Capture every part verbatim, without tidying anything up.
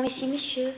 ici, monsieur.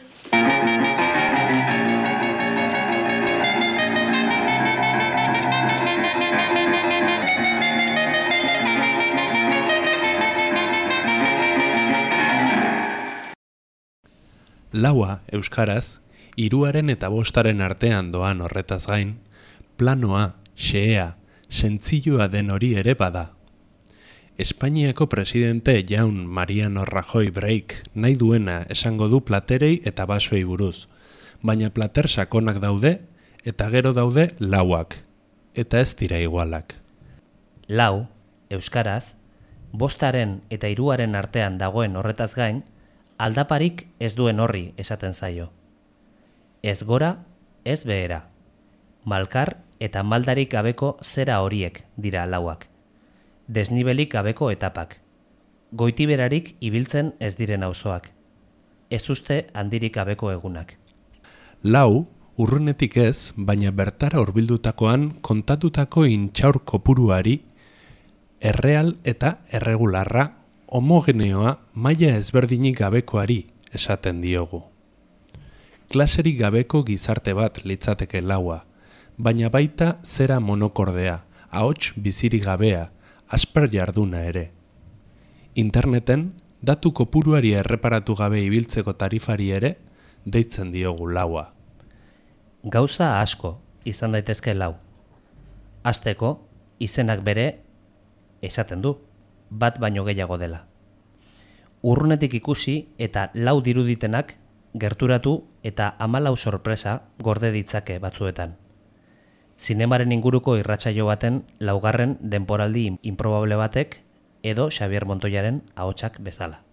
Laua, euskaraz, hiruaren eta bostaren artean doan horretaz gain, planoa, xehea, sentzilloa den hori ere bada. Espainiako presidente jaun Mariano Rajoy Breik nahi duena esango du platerei eta basoei buruz, baina plater sakonak daude eta gero daude lauak, eta ez dira igualak. Lau, euskaraz, bostaren eta hiruaren artean dagoen horretaz gain, aldaparik ez duen horri esaten zaio. Ez gora, ez behera. Malkar eta maldarik gabeko zera horiek dira lauak. Desnibelik gabeko etapak. Goitiberarik ibiltzen ez diren auzoak. Ez uste handirik gabeko egunak. Lau, urrunetik ez, baina bertara hurbildutakoan kontatutako intxaur kopuruari erreal eta erregularra homogeneoa maila ezberdinik gabekoari esaten diogu. Klaserik gabeko gizarte bat litzateke laua, baina baita zera monokordea, ahots bizirik gabea, asper jarduna ere. Interneten, datu kopuruari erreparatu gabe ibiltzeko tarifari ere, deitzen diogu laua. Gauza asko izan daitezke lau. Hasteko, izenak bere esaten du, bat baino gehiago dela. Urrunetik ikusi eta lau diruditenak gerturatu eta hamalau sorpresa gorde ditzake batzuetan. Zinemaren inguruko irratsaio baten laugarren denboraldi inprobable batek edo Xabier Montoyaren ahotsak bezala.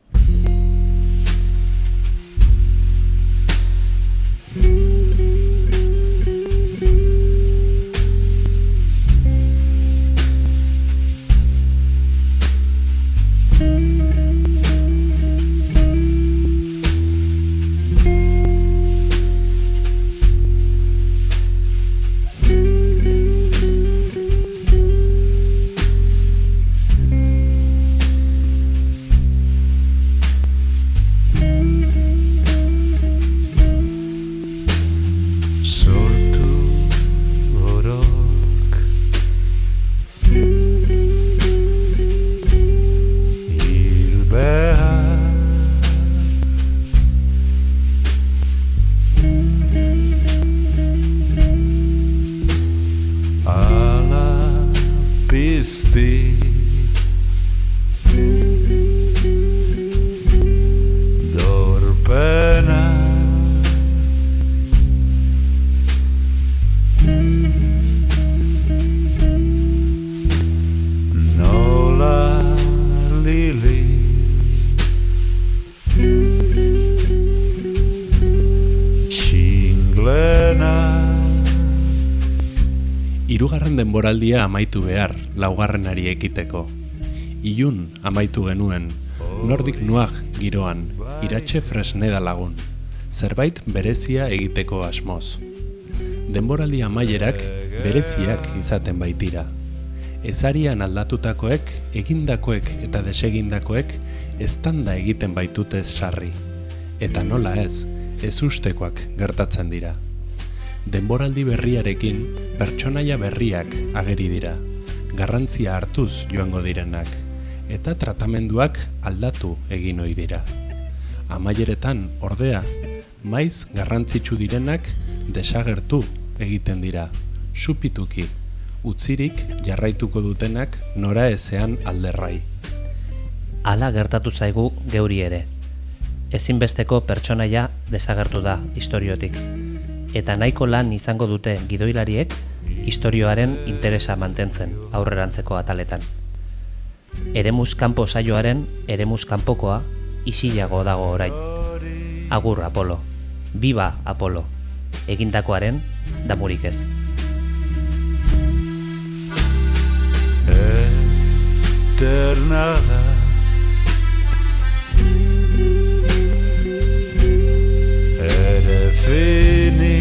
Hirugarren denboraldia amaitu behar, laugarrenari ekiteko. Ilun amaitu genuen, Nordik Nuag giroan, Iratxe Fresneda lagun, zerbait berezia egiteko asmoz. Denboraldi amaierak bereziak izaten baitira. Ezarian aldatutakoek, egindakoek eta desegindakoek eztanda egiten baitute sarri. Eta nola ez, ez ustekoak gertatzen dira. Denboraldi berriarekin pertsonaia berriak ageri dira, garrantzia hartuz joango direnak, eta tratamenduak aldatu egin ohi dira. Amaieretan, ordea, maiz garrantzitsu direnak desagertu egiten dira, supituki, utzirik jarraituko dutenak nora ezean alderrai. Hala gertatu zaigu geuri ere. Ezinbesteko pertsonaia desagertu da istoriotik. Eta nahiko lan izango dute gidoilariek istorioaren interesa mantentzen aurrerantzeko ataletan. Eremuz kanpo saioaren eremuz kanpokoa isilago dago orain. Agur Apolo, biba Apolo, egindakoaren damurik ez. Eternada ere fini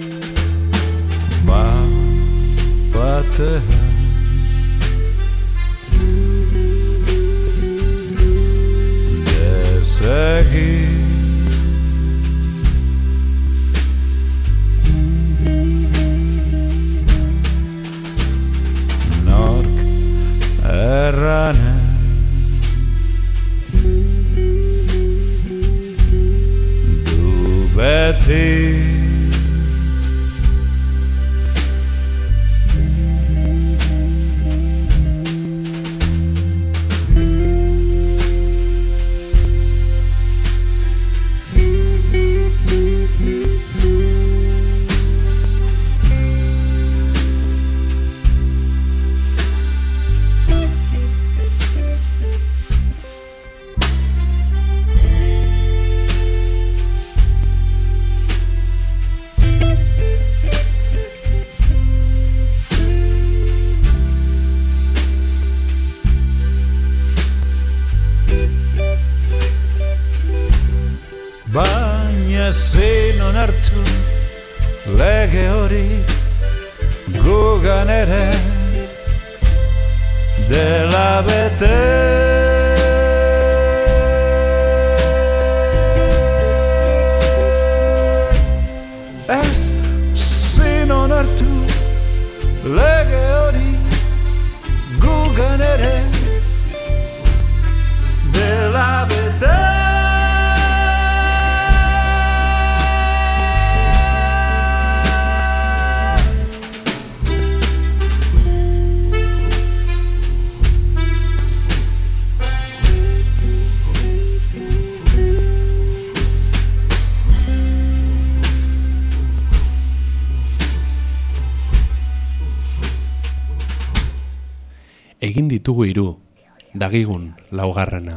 ma batean begi. Nork erranen du beti. Baina ezin onartu lege hori gugan ere dela bete. Ez zin onartu lege hori gugan ere dela bete. Egin ditugu hiru, dagigun laugarrena.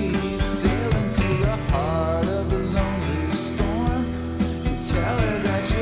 Tell her that you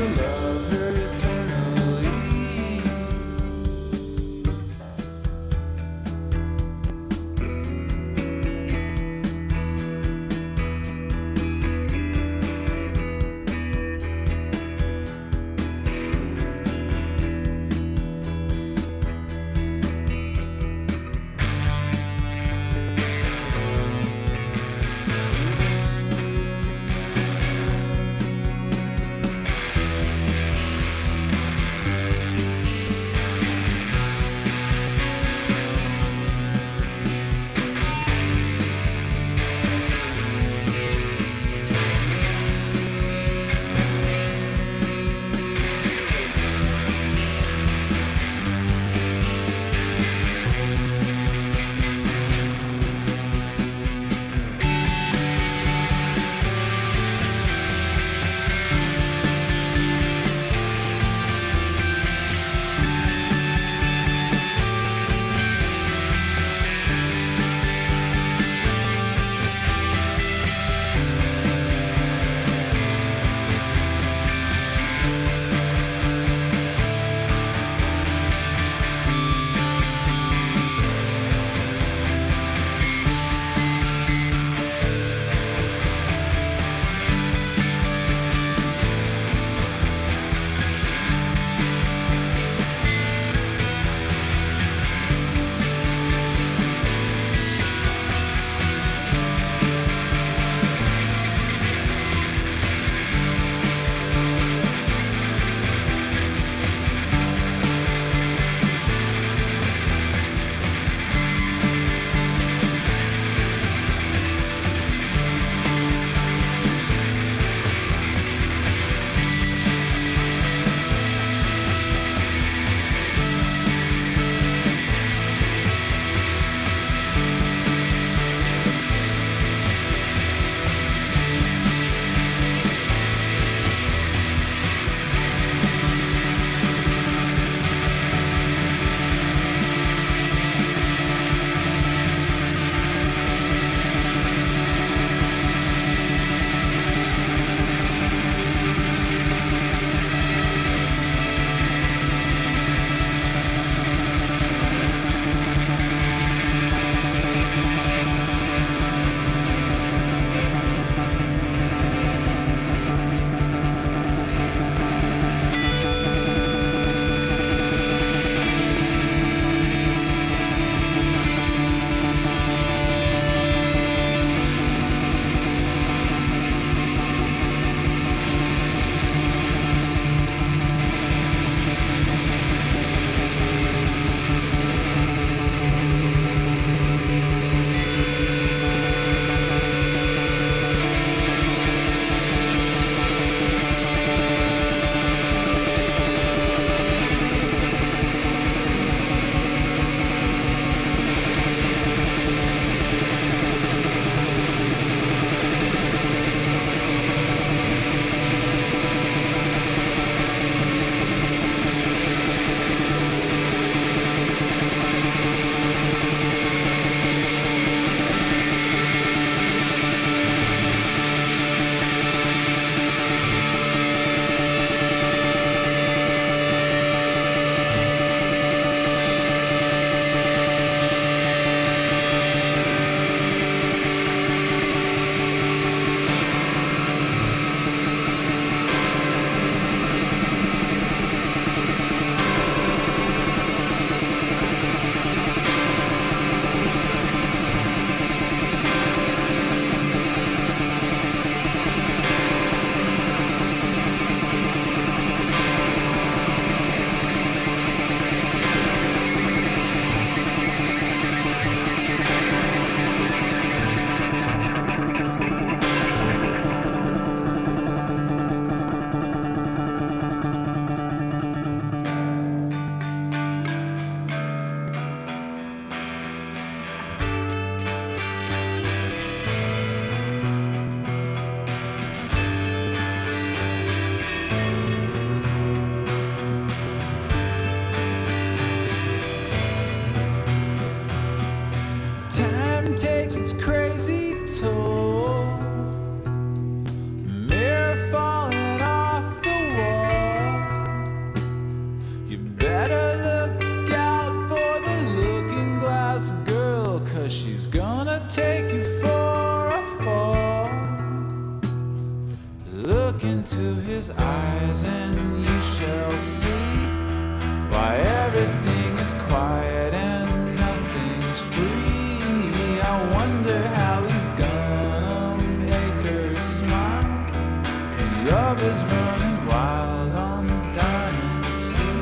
eyes and you shall see why everything is quiet and nothing's free. I wonder how he's gonna make her smile and love is running wild on the diamond sea.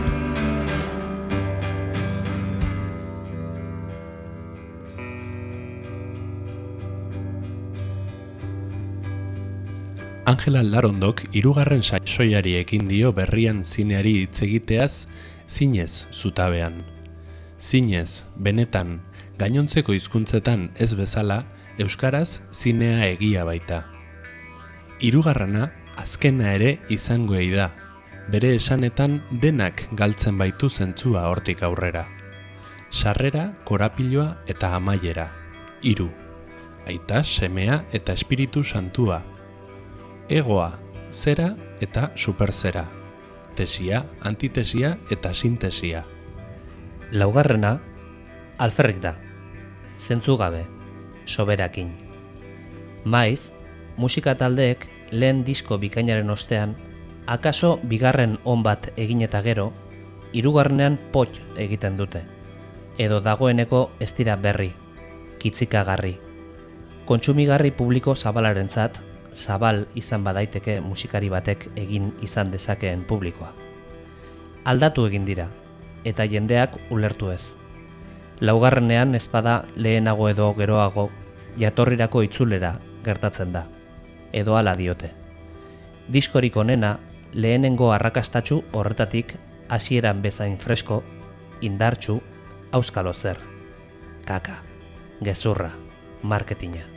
Angela Aldarondok hirugarren saioiari ekin dio berrian zineari hitz egiteaz zinez zutabean. Zinez, benetan, gainontzeko hizkuntzetan ez bezala, euskaraz zinea egia baita. Hirugarrena azkena ere izango ei da, bere esanetan denak galtzen baitu zentzua hortik aurrera. Sarrera, korapiloa eta amaiera. Hiru. Aita, semea eta espiritu santua. Egoa, zera eta superzera. Tesia, antitesia eta sintesia. Laugarrena, alferrik da. Zentzugabe, soberakin. Maiz, musika taldeek lehen disko bikainaren ostean, akaso bigarren on bat egin eta gero, hirugarrenean pot egiten dute. Edo dagoeneko ez dira berri, kitzikagarri. Kontsumigarri publiko zabalarentzat, zabal izan badaiteke musikari batek egin izan dezakeen publikoa. Aldatu egin dira, eta jendeak ulertu ez. Laugarrenean ezpada lehenago edo geroago jatorrirako itzulera gertatzen da, edo hala diote. Diskorik onena lehenengo arrakastatsu horretatik hasieran bezain fresko, indartsu, auskalo zer. Kaka, gezurra, marketina.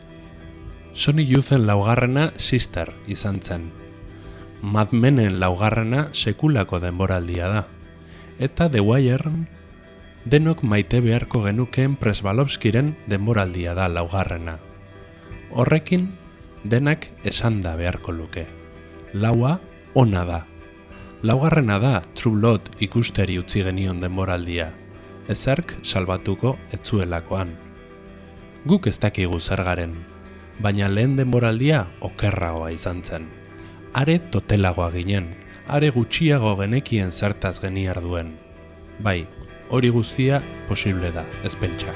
Sony Youthen laugarrena Sister izan zen. Mad Menen laugarrena sekulako denboraldia da. Eta The Wire denok maite beharko genukeen Presbalovskiren denboraldia da laugarrena. Horrekin denak esanda beharko luke. Laua ona da. Laugarrena da True Blood ikusteri utzi genion denboraldia. Ezerk salbatuko etzuelakoan. Guk ez dakigu zer garen. Baina lehen denboraldia okerragoa izan zen. Are totelagoa ginen, are gutxiago genekien zertaz geniar duen. Bai, hori guztia posible da, ez pentsa.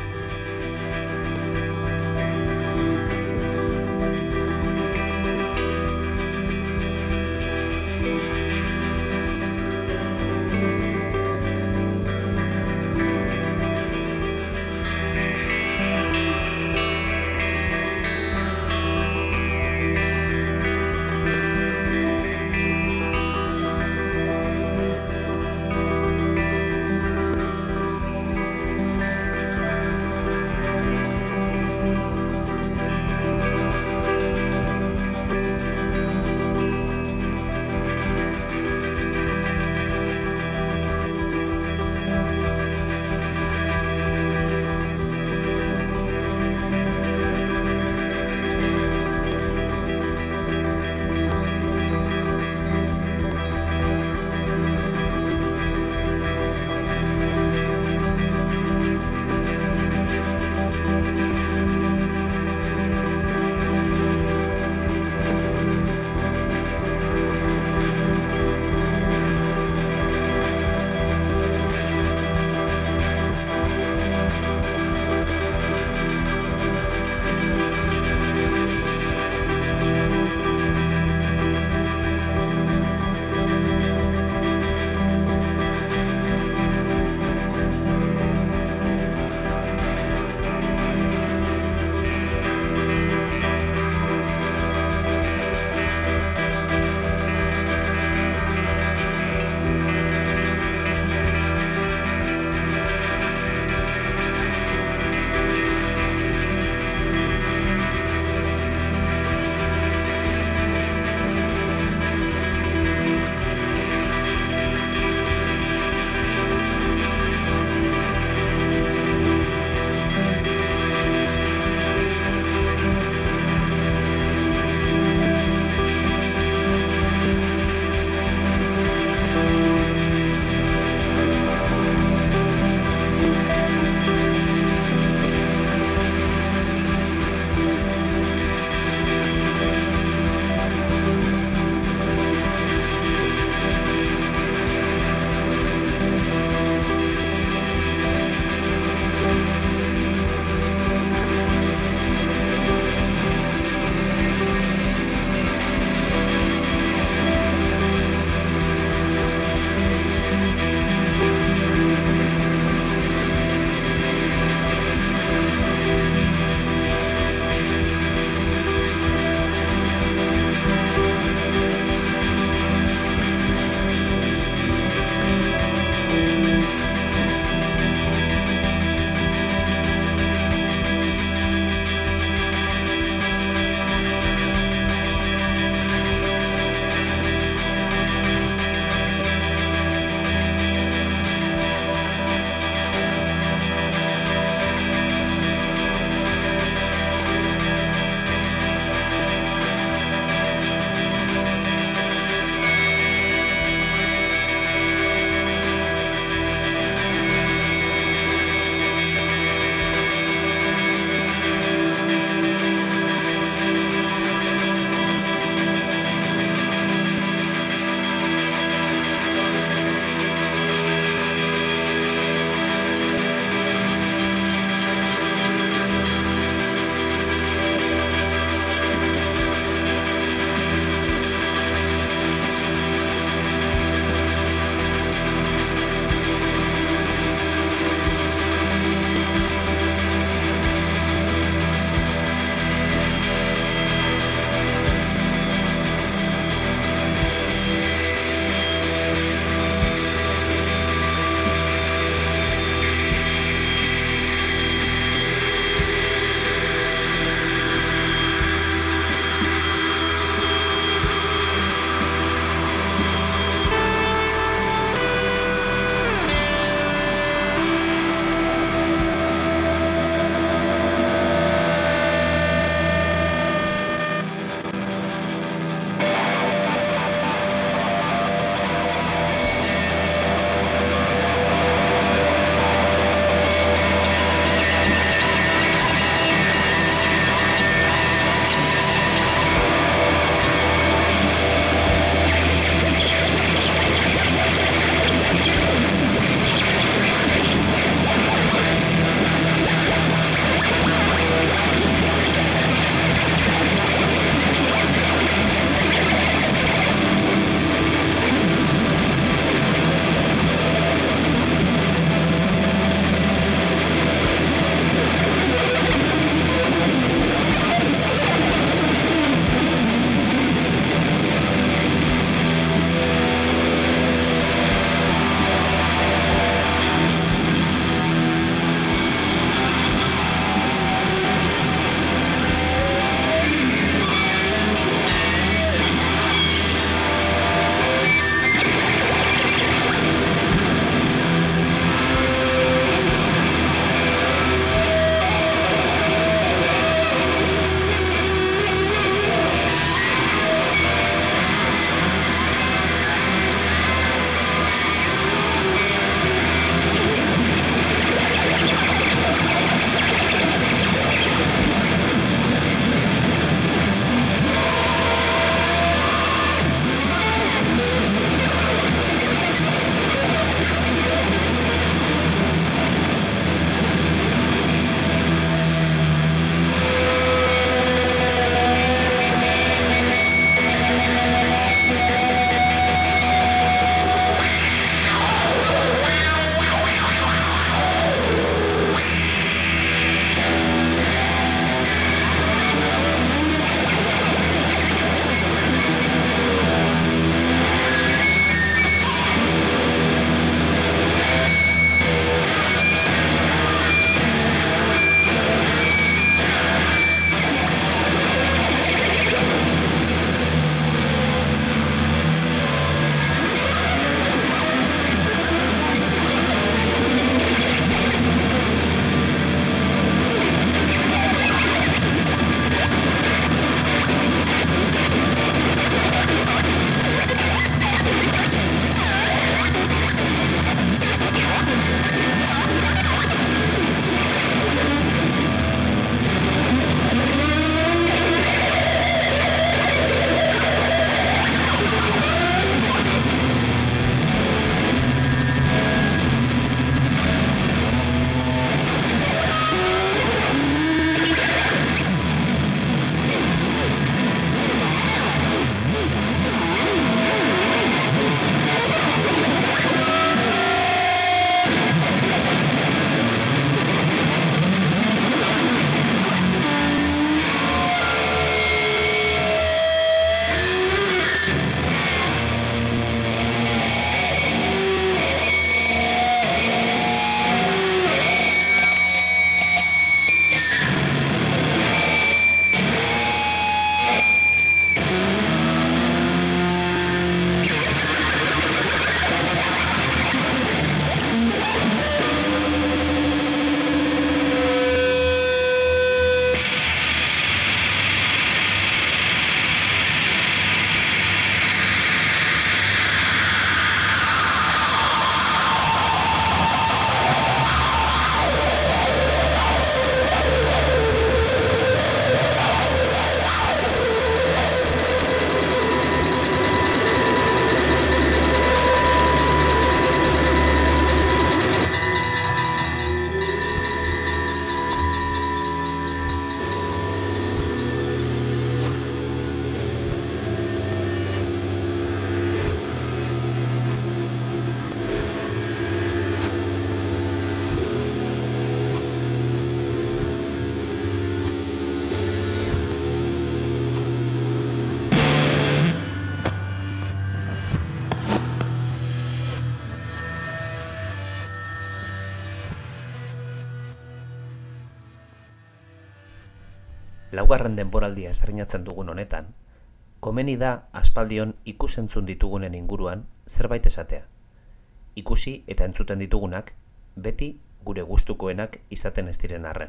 laugarren denboraldia estreinatzen dugun honetan, komeni da aspaldion ikusentzun ditugunen inguruan zerbait esatea. Ikusi eta entzuten ditugunak beti gure gustukoenak izaten ez diren arren.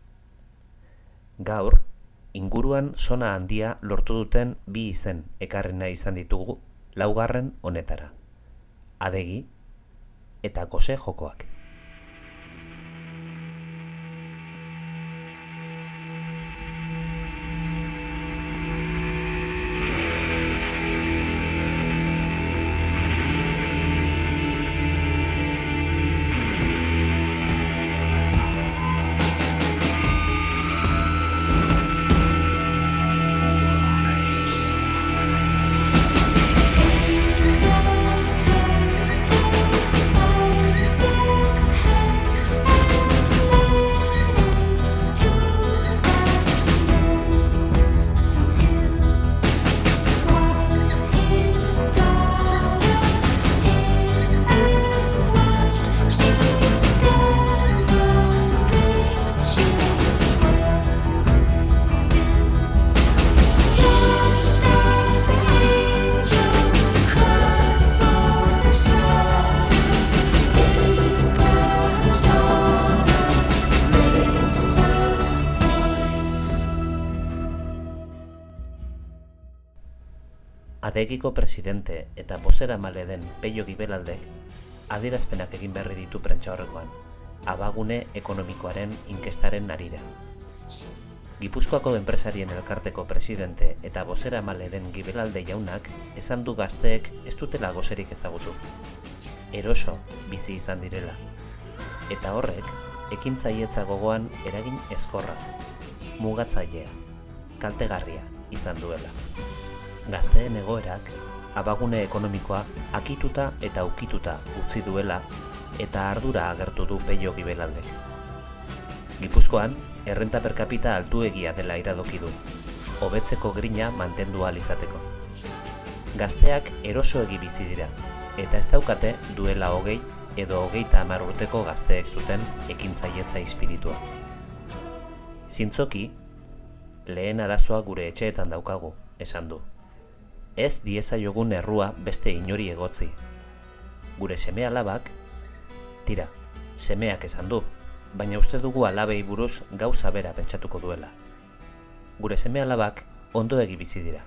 Gaur, inguruan sona handia lortu duten bi izen ekarrena izan ditugu laugarren honetara. Adegi eta Gose Jokoak. Adegiko presidente eta bozeramale den Pello Gibelaldek adierazpenak egin berri ditu prentsaurrekoan, abagune ekonomikoaren inkestaren harira. Gipuzkoako enpresarien elkarteko presidente eta bozeramale den Gibelalde jaunak esan du gazteek ez dutela goserik ezagutu. Eroso bizi izan direla. Eta horrek ekintzailetza gogoan eragin ezkorra, mugatzailea, kaltegarria izan duela. Gazteen egoerak abagune ekonomikoa akituta eta ukituta utzi duela eta ardura agertu du Pello Gibelaldek. Gipuzkoan, errenta per capita altuegia dela iradoki du, hobetzeko grina mantendu ahal izateko. Gazteak erosoegi bizi dira, eta ez daukate duela hogei edo hogeita hamar urteko gazteek zuten ekintzailetza espiritua. Zintzoki, lehen arazoa gure etxeetan daukagu, esan du. Ez diezaiogun errua beste inori egotzi. Gure seme alabak, tira, semeak esan du, baina uste dugu alabei buruz gauza bera pentsatuko duela. Gure seme alabak ondoegi bizi dira.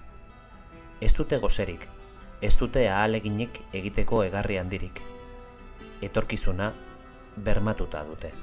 Ez dute goserik, ez dute ahaleginik egiteko egarri handirik. Etorkizuna bermatuta dute.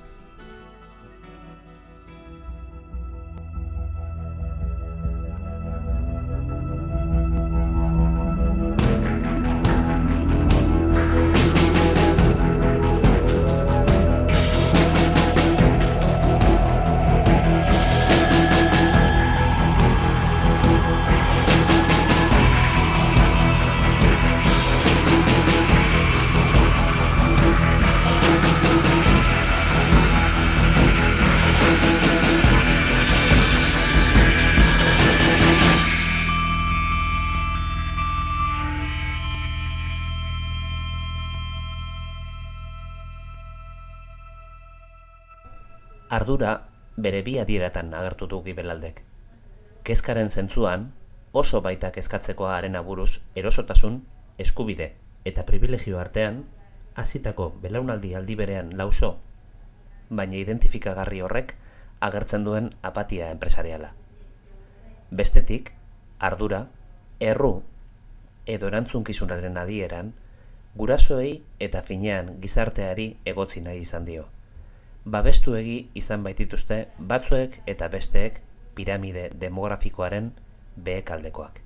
Ardura bere bi adieratan agertu du Gibelaldek. Kezkaren zentzuan, oso baita kezkatzeko haren aburuz erosotasun, eskubide eta privilegio artean, hasitako belaunaldi aldi berean lauso, baina identifikagarri horrek agertzen duen apatia enpresariala. Bestetik, ardura, erru edo erantzunkizunaren adieran, gurasoei eta finean gizarteari egotzi nahi izan dio. Babestuegi izan baitituzte batzuek eta besteek piramide demografikoaren behekaldekoak.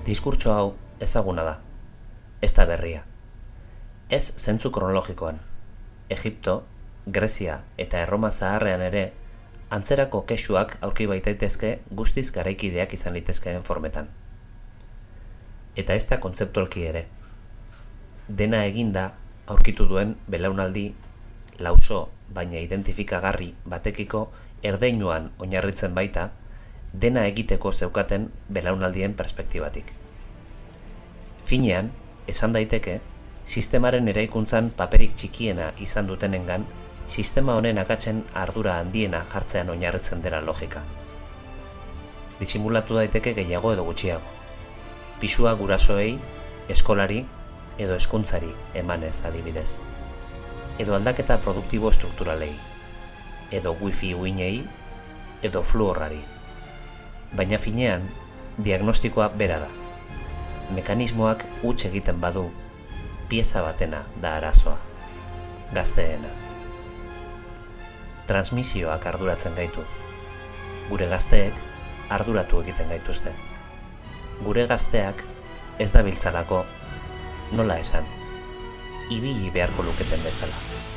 Diskurtso hau ezaguna da, ez da berria. Ez zentzu kronologikoan. Egipto, Grezia eta Erroma zaharrean ere antzerako kexuak aurki baitaitezke guztiz garaikideak izan litezkeen formetan. Eta ez da kontzeptualki ere. Dena eginda aurkitu duen belaunaldi lauso baina identifikagarri batekiko erdeinuan oinarritzen baita dena egiteko zeukaten belaunaldien perspektibatik. Finean, esan daiteke, sistemaren eraikuntzan paperik txikiena izan dutenengan, sistema honen akatzen ardura handiena jartzean oinarritzen dela logika. Disimulatu daiteke gehiago edo gutxiago. Pisua gurasoei, eskolari edo hezkuntzari emanez adibidez. Edo aldaketa produktibo estrukturalei, edo wifi uinei, edo fluorrari. Baina finean, diagnostikoa bera da. Mekanismoak huts egiten badu, pieza batena da arazoa, gazteena. Transmisioak arduratzen gaitu. Gure gazteek arduratu egiten gaituzte. Gure gazteak ez dabiltzalako, nola esan, ibili beharko luketen bezala.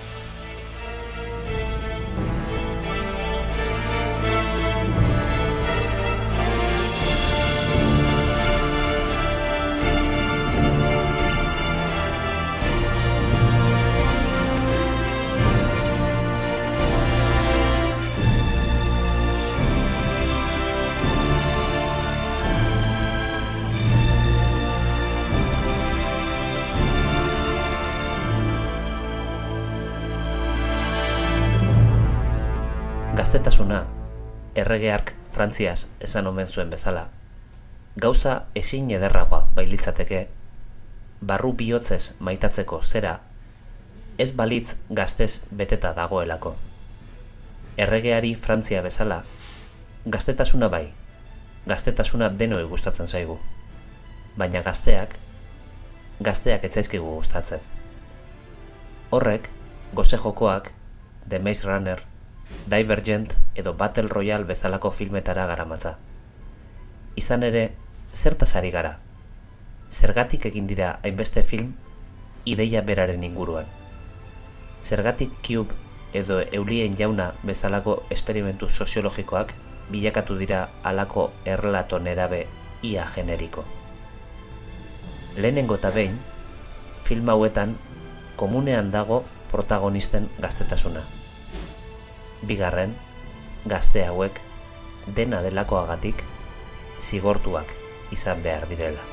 Gaztetasuna, errege hark Frantziaz esan omen zuen bezala, gauza ezin ederragoa bailitzateke, barru bihotzez maitatzeko zera, ez balitz gaztez beteta dagoelako. Erregeari Frantzia bezala, gaztetasuna bai, gaztetasuna denoi gustatzen zaigu, baina gazteak, gazteak ez zaizkigu gustatzen. Horrek, goze jokoak, The Maze Runner, Divergent edo Battle Royale bezalako filmetara garamatza. Izan ere, zertaz ari gara? Zergatik egin dira hainbeste film ideia beraren inguruan? Zergatik Cube edo Eulien jauna bezalako esperimentu soziologikoak bilakatu dira halako errelato nerabe ia generiko? Lehenengo eta behin, film hauetan komunean dago protagonisten gaztetasuna. Bigarren, gazte hauek dena delakoagatik zigortuak izan behar direla.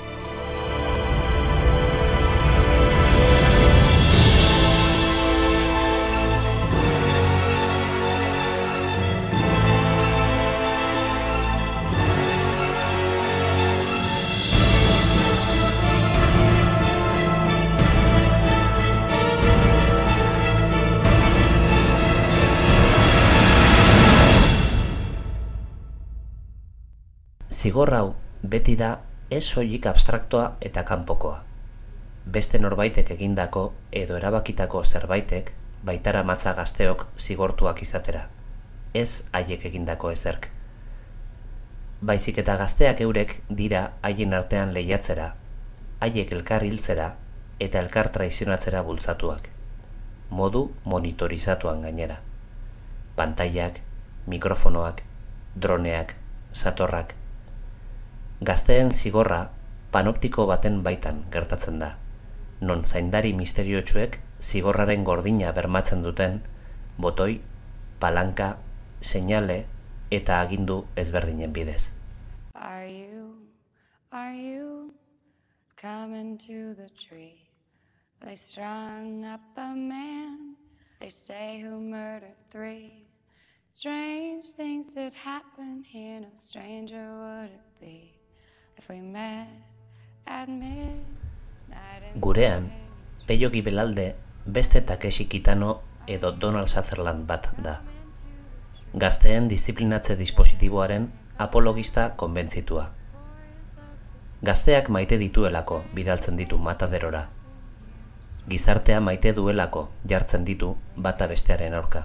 Zigor hau beti da ez soilik abstraktoa eta kanpokoa. Beste norbaitek egindako edo erabakitako zerbaitek baitara matza gazteok zigortuak izatera. Ez haiek egindako ezerk. Baizik eta gazteak eurek dira haien artean lehiatzera, haiek elkar hiltzera eta elkar traizionatzera bultzatuak. Modu monitorizatuan gainera. Pantailak, mikrofonoak, droneak, satorrak. Gazteen zigorra panoptiko baten baitan gertatzen da, non zaindari misteriotsuek zigorraren gordina bermatzen duten botoi, palanka, seinale eta agindu ezberdinen bidez. Are you, are you coming to the tree? They strung up a man, they say who murdered three. Strange things did happen here, no stranger would it be. Gurean, Peio Gibelalde beste Takeshi Kitano edo Donald Sutherland bat da. Gazteen disiplinatze dispositiboaren apologista konbentzitua. Gazteak maite dituelako bidaltzen ditu mataderora. Gizartea maite duelako jartzen ditu bata bestearen aurka.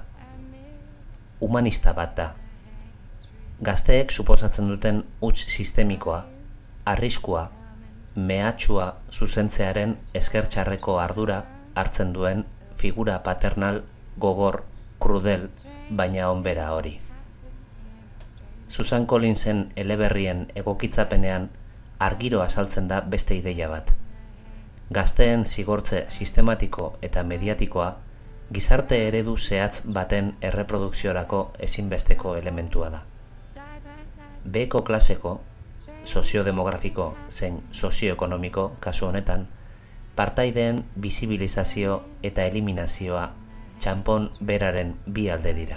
Humanista bat da. Gazteek suposatzen duten huts sistemikoa arriskua, mehatxua zuzentzearen eskertxarreko ardura hartzen duen figura paternal gogor, krudel, baina onbera hori. Susan Collinsen eleberrien egokitzapenean argiro azaltzen da beste ideia bat. Gazteen zigortze sistematiko eta mediatikoa gizarte eredu zehatz baten erreprodukziorako ezinbesteko elementua da. Beheko klaseko, soziodemografiko zein sozioekonomiko kasu honetan, partaideen bisibilizazio eta eliminazioa txanpon beraren bi alde dira.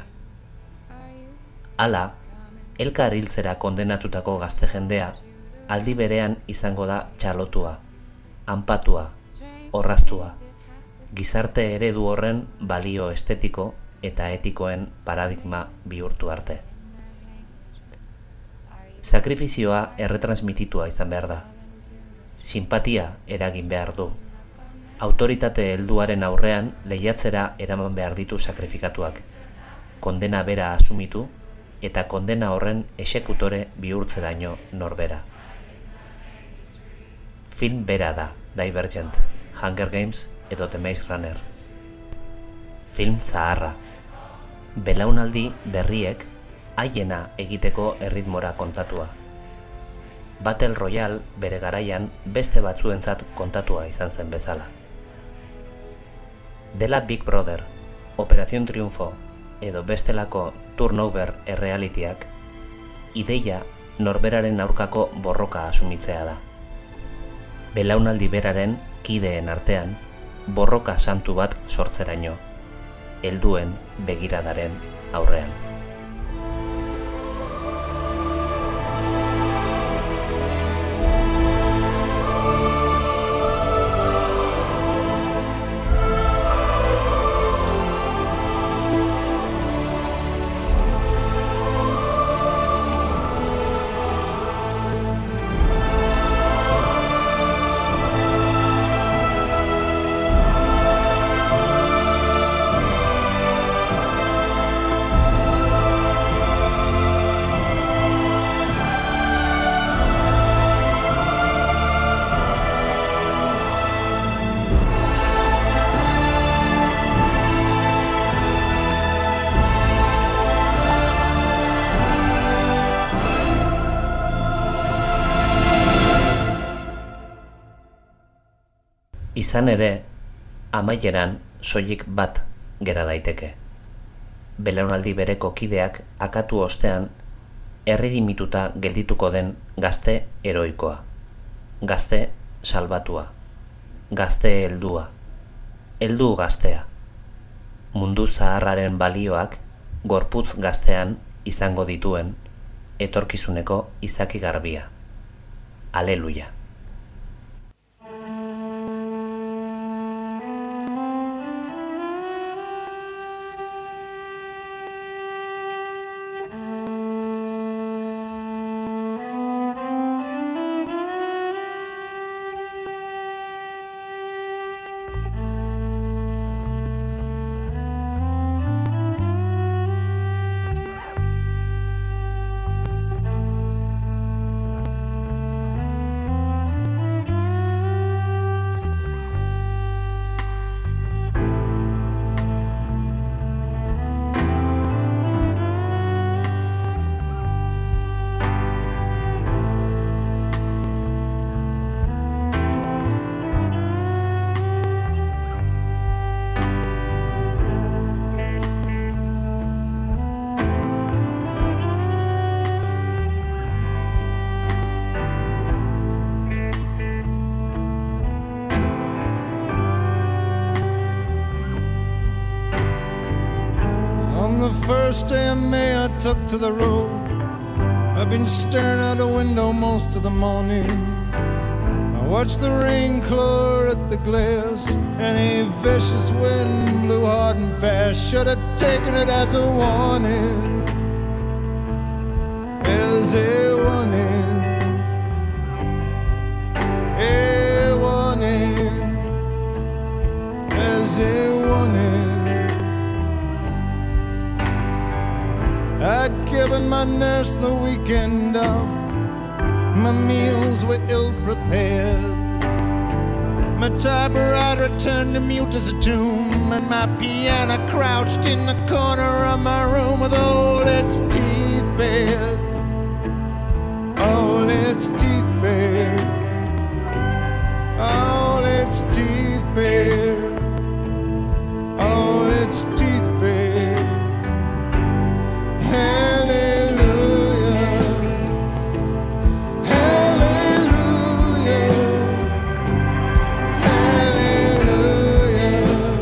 Hala, elkar hiltzera kondenatutako gazte jendea aldi berean izango da txalotua, anpatua, orraztua, gizarte eredu horren balio estetiko eta etikoen paradigma bihurtu arte. Sakrifizioa erretransmititua izan behar da. Sinpatia eragin behar du. Autoritate helduaren aurrean lehiatzera eraman behar ditu sakrifikatuak. Kondena bera asumitu eta kondena horren exekutore bihurtzeraino norbera. Film bera da Divergent, Hunger Games edo The Maze Runner. Film zaharra. Belaunaldi berriek haiena egiteko erritmora kontatua. Battle Royale bere garaian beste batzuentzat kontatua izan zen bezala. Dela Big Brother, Operación Triunfo edo bestelako turnover errealitiak, ideia norberaren aurkako borroka asumitzea da. Belaunaldi beraren kideen artean borroka santu bat sortzeraino, helduen begiradaren aurrean. Izan ere, amaieran soilik bat gera daiteke. Belaunaldi bereko kideak akatu ostean erredimituta geldituko den gazte heroikoa, gazte salbatua, gazte heldua, heldu gaztea. Mundu zaharraren balioak gorputz gaztean izango dituen etorkizuneko izaki garbia. Aleluia. First day of May I took to the road. I've been staring out the window most of the morning. I watched the rain claw at the glass, and a vicious wind blew hard and fast. Should have taken it as a warning, as a warning, a warning, as a warning. I'd given my nurse the weekend off. My meals were ill-prepared. My typewriter turned to mute as a tomb, and my piano crouched in the corner of my room with all its teeth bared. All its teeth bared. All its teeth bared. All its teeth bared. Hallelujah. Hallelujah. Hallelujah.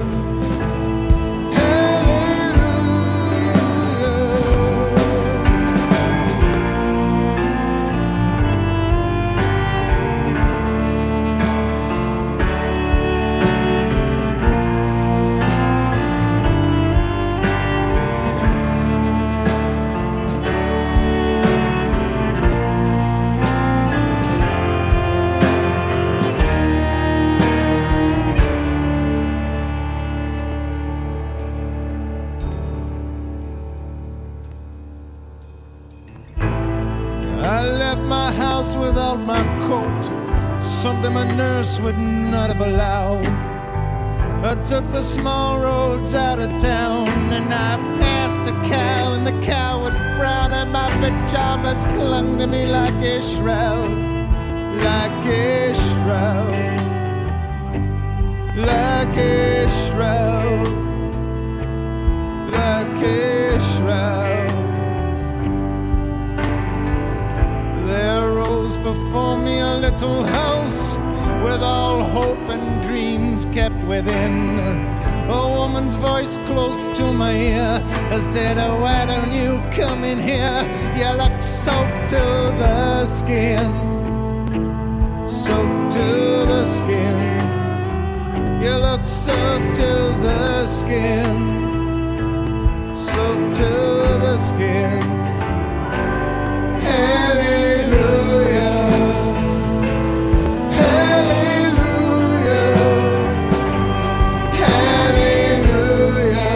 I left my house without my coat, something my nurse would not have allowed. I took the small roads out of town, and I passed a cow, and the cow was brown, and my pajamas clung to me like a shroud, like a shroud, like a shroud, like a shroud. There rose before me a little house with all hope and dreams kept within. A woman's voice close to my ear said, "Oh, why don't you come in here? You look soaked to the skin, soaked to the skin. You look soaked to the skin, soaked to the skin." Hallelujah. Hallelujah. Hallelujah.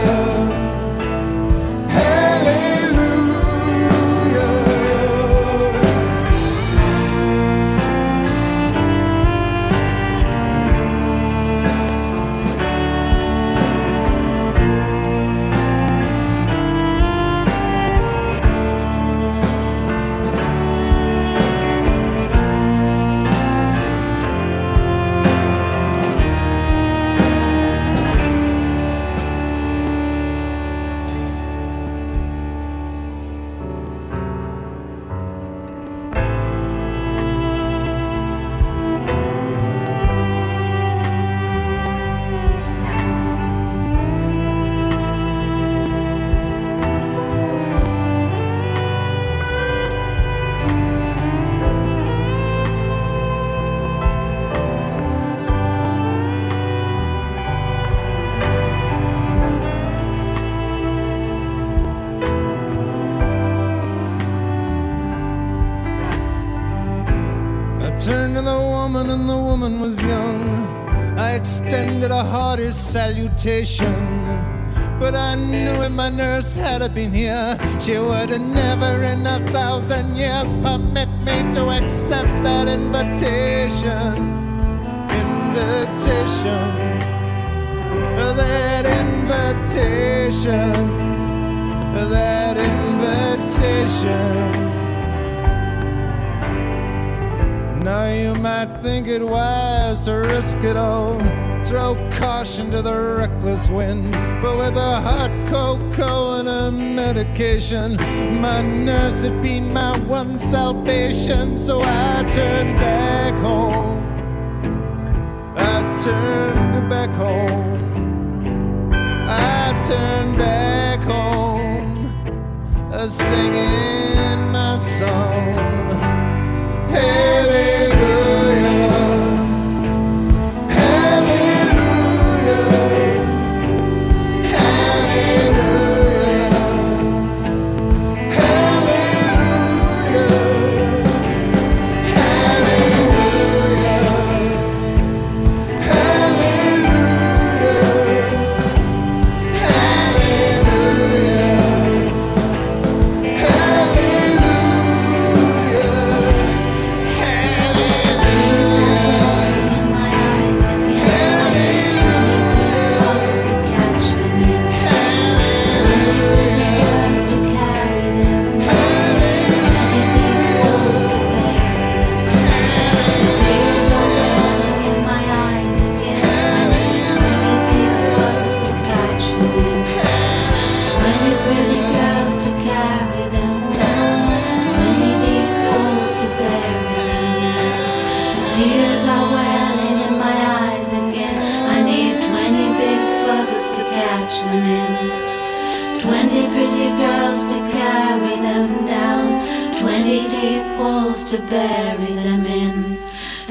Turned to the woman, and the woman was young. I extended a hearty salutation, but I knew if my nurse had been here, she would have never in a thousand years permit me to accept that invitation. Invitation. That invitation. That invitation. Now you might think it wise to risk it all, throw caution to the reckless wind, but with a hot cocoa and a medication, my nurse had been my one salvation. So I turned back home. I turned back home. I turned back home, uh, singing my song. Hallelujah. Hallelujah. Hallelujah. Hallelujah. Hallelujah. Hallelujah. Hallelujah.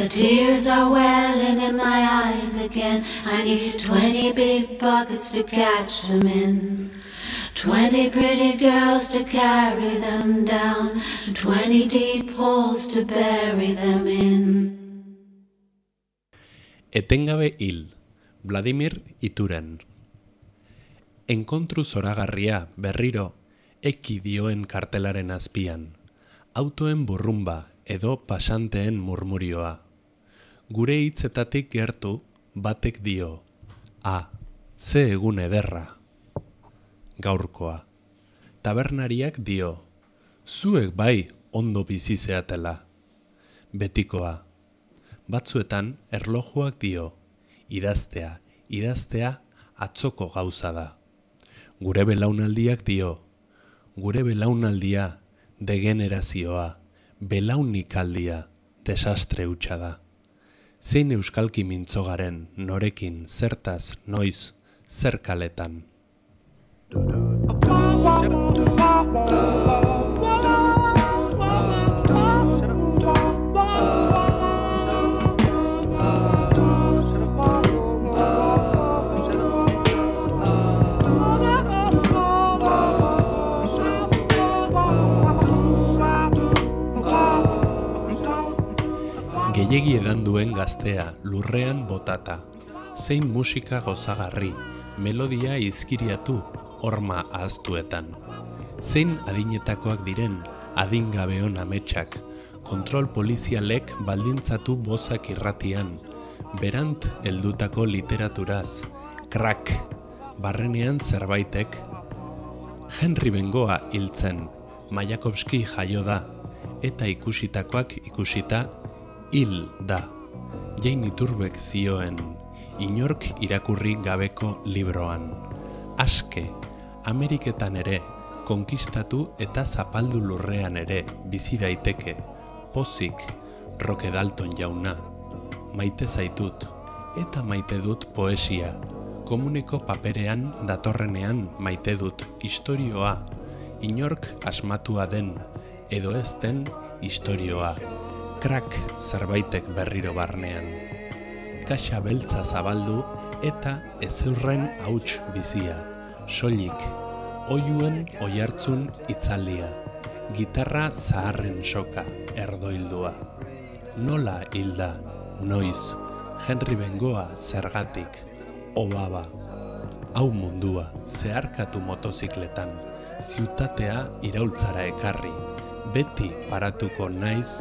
The tears are welling in my eyes again. I need twenty big buckets to catch them in. Twenty pretty girls to carry them down. Twenty deep holes to bury them in. Etengabe hil, Vladimir Ituren. Enkontru zoragarria berriro eki dioen kartelaren azpian. Autoen burrumba edo pasanteen murmurioa. Gure hitzetatik gertu batek dio. A, ze egun ederra. Gaurkoa. Tabernariak dio. Zuek bai ondo bizi zeatela. Betikoa. Batzuetan erlojuak dio. Idaztea, idaztea atzoko gauza da. Gure belaunaldiak dio. Gure belaunaldia, degenerazioa, belaunikaldia, desastre hutsa da. Zein euskalki mintzogaren, norekin, zertaz, noiz, zer kaletan. Gehiegi edan duen gaztea, lurrean botata. Zein musika gozagarri, melodia izkiriatu, horma ahaztuetan. Zein adinetakoak diren, adingabeon ametsak, kontrol polizialek baldintzatu bozak irratian, berant heldutako literaturaz, krak, barrenean zerbaitek. Henry Bengoa hiltzen, Mayakovski jaio da, eta ikusitakoak ikusita, hil da. Jane Iturbek zioen, inork irakurri gabeko libroan. Aske, Ameriketan ere, konkistatu eta zapaldu lurrean ere, bizi daiteke. Pozik, Roque Dalton jauna. Maite zaitut, eta maite dut poesia. Komuneko paperean datorrenean maite dut istorioa. Inork asmatua den, edo ez den istorioa. Krak zerbaitek berriro barnean. Kaxa beltza zabaldu eta ezurren hauts bizia. Soilik, oiuen oihartzun itzaldia. Gitarra zaharren soka, erdoildua. Nola hilda, noiz, Henry Bengoa zergatik, obaba. Hau mundua, zeharkatu motozikletan, ziutatea iraultzara ekarri, beti paratuko naiz.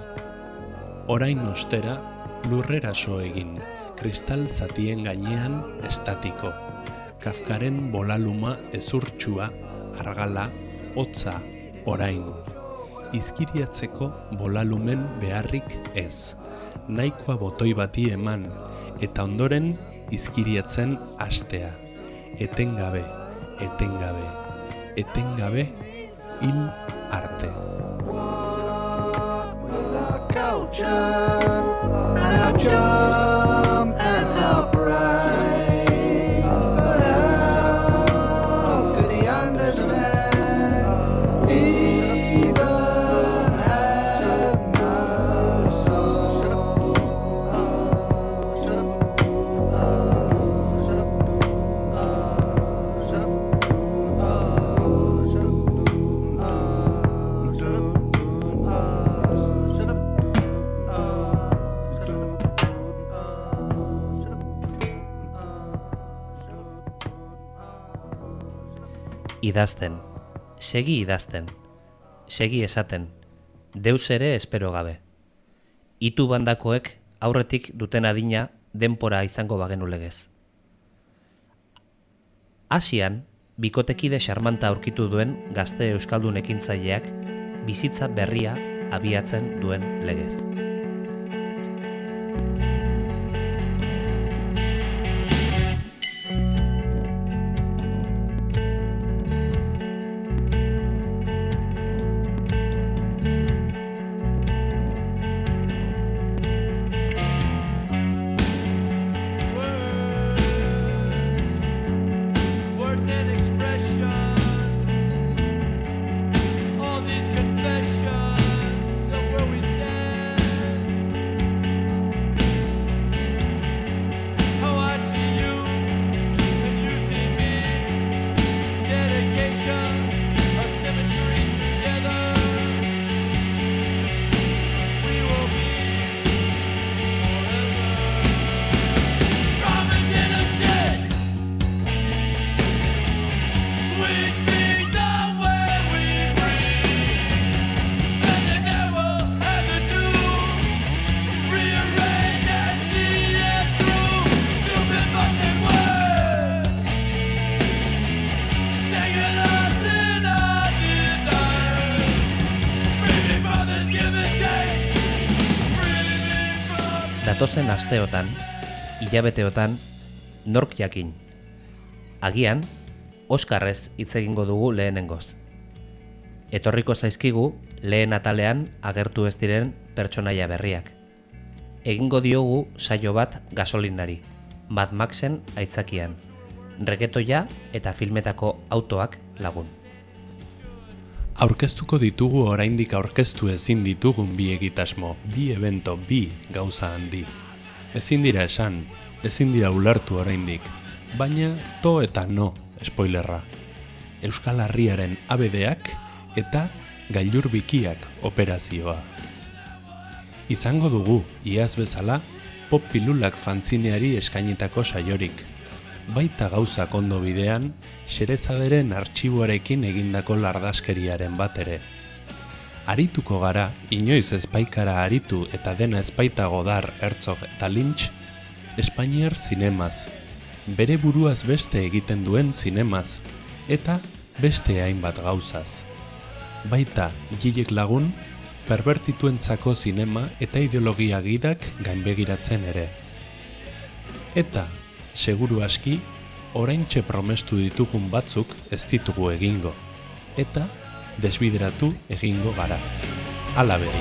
Orain ostera, lurrera so egin, kristal zatien gainean estatiko. Kafkaren bolaluma ezurtsua, argala, hotza, orain. Izkiriatzeko bolalumen beharrik ez. Nahikoa botoi bati eman, eta ondoren izkiriatzen hastea. Etengabe, etengabe, etengabe, hil arte. And how jump and how bright, but how could he understand, even have no soul? Idazten, segi idazten, segi esaten, deus ere espero gabe. Itu bandakoek aurretik duten adina denpora izango bagenu legez. Asian, bikotekide xarmanta aurkitu duen gazte euskaldun ekintzaileak bizitza berria abiatzen duen legez. Confessions of where we stand. datozen asteotan, hilabeteotan, nork jakin. Agian, Oskarrez hitz egingo dugu lehenengoz. Etorriko zaizkigu lehen atalean agertu ez diren pertsonaia berriak. Egingo diogu saio bat gasolinari, Mad Maxen aitzakian, reggaetoia eta filmetako autoak lagun. Aurkeztuko ditugu oraindik aurkeztu ezin ditugun bi egitasmo, bi evento, bi gauza handi. Ezin dira esan, ezin dira ulertu oraindik, baina to eta no spoilerra. Euskal Herriaren abedeak eta gailur bikiak operazioa. Izango dugu, iaz bezala, pop pilulak fantzineari eskainitako saiorik. Baita gauzak ondo bidean, Xerezaderen artxiboarekin egindako lardaskeriaren bat ere. Arituko gara, inoiz ezpaikara aritu eta dena ezpaita Godard, Herzog eta Lynch, Espainiar zinemaz, bere buruaz beste egiten duen zinemaz, eta beste hainbat gauzaz. Baita, Gilek lagun, perbertituentzako zinema eta ideologia gidak gainbegiratzen ere. Eta, seguru aski, oraintxe promestu ditugun batzuk ez ditugu egingo, eta desbideratu egingo gara. Hala beri.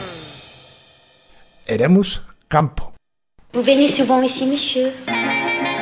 Eremus campo. Vous venez souvent ici, monsieur?